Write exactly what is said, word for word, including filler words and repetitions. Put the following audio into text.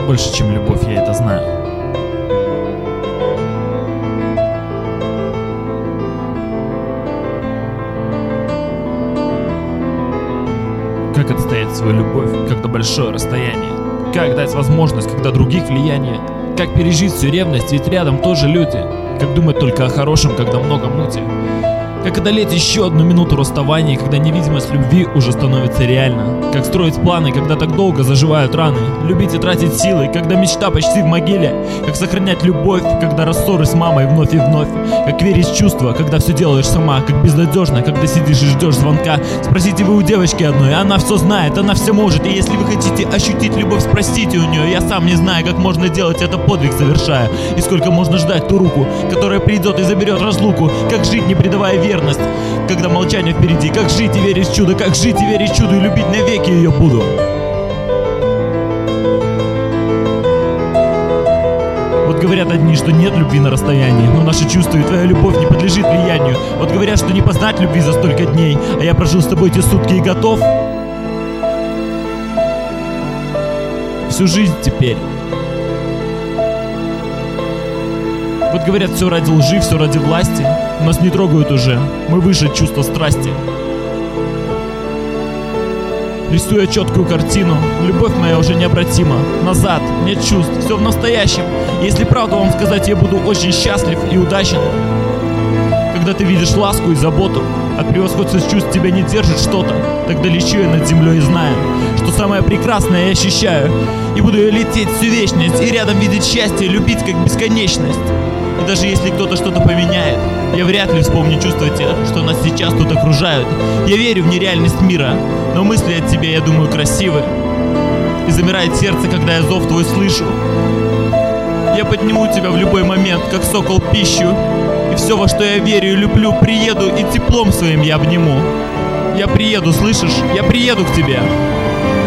больше, чем любовь, я это знаю. Как отстоять свою любовь, когда большое расстояние? Как дать возможность, когда других влияние? Как пережить всю ревность, ведь рядом тоже люди? Как думать только о хорошем, когда много мути? Как одолеть еще одну минуту расставания, когда невидимость любви уже становится реальна? Как строить планы, когда так долго заживают раны? Любить и тратить силы, когда мечта почти в могиле? Как сохранять любовь, когда рассоры с мамой вновь и вновь? Как верить в чувства, когда все делаешь сама? Как безнадежно, когда сидишь и ждешь звонка? Спросите вы у девочки одной, она все знает, она все может. И если вы хотите ощутить любовь, спросите у нее. Я сам не знаю, как можно делать это, подвиг совершая. И сколько можно ждать ту руку, которая придет и заберет разлуку? Как жить, не предавая веры? Верность, когда молчание впереди. Как жить и верить в чудо, как жить и верить в чудо, и любить навеки ее буду. Вот говорят одни, что нет любви на расстоянии, но наши чувства и твоя любовь не подлежит влиянию. Вот говорят, что не познать любви за столько дней, а я прожил с тобой эти сутки и готов всю жизнь теперь. Вот говорят, все ради лжи, все ради власти. Нас не трогают уже, мы выше чувства страсти. Рисуя четкую картину, любовь моя уже необратима. Назад, нет чувств, все в настоящем. Если правду вам сказать, я буду очень счастлив и удачен. Когда ты видишь ласку и заботу, от превосходства чувств тебя не держит что-то. Тогда лечу я над землей и знаю, что самое прекрасное я ощущаю. И буду я лететь всю вечность, и рядом видеть счастье, любить как бесконечность. И даже если кто-то что-то поменяет, я вряд ли вспомню чувства те, что нас сейчас тут окружают. Я верю в нереальность мира, но мысли от тебя, я думаю, красивы. И замирает сердце, когда я зов твой слышу. Я подниму тебя в любой момент, как сокол пищу. И все, во что я верю и люблю, приеду и теплом своим я обниму. Я приеду, слышишь? Я приеду к тебе.